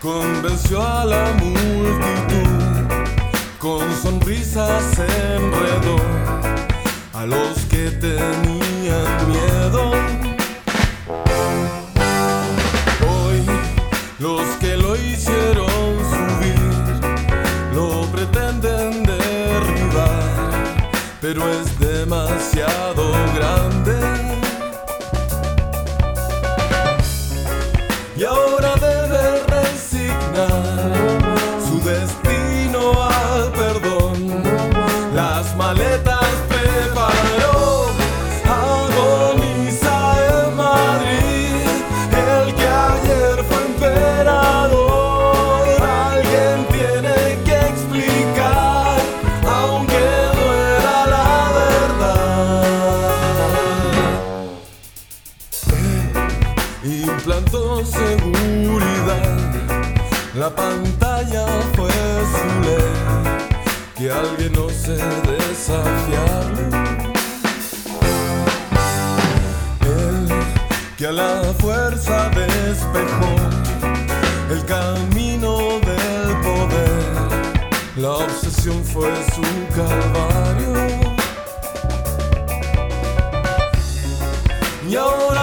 convenció a la multitud, con sonrisas enredó a los que tenían miedo. Hoy los que lo hicieron subir lo pretenden derribar, pero es demasiado grande y ahora debe resignar su destino al perdón. Las maletas preparó, agoniza en Madrid el que ayer fue emperador. Alguien tiene que explicar, aunque duela la verdad. Implantó seguridad, la pantalla fue su ley, que alguien ose desafiarlo. Él que a la fuerza despejó el camino del poder, la obsesión fue su calvario. Y ahora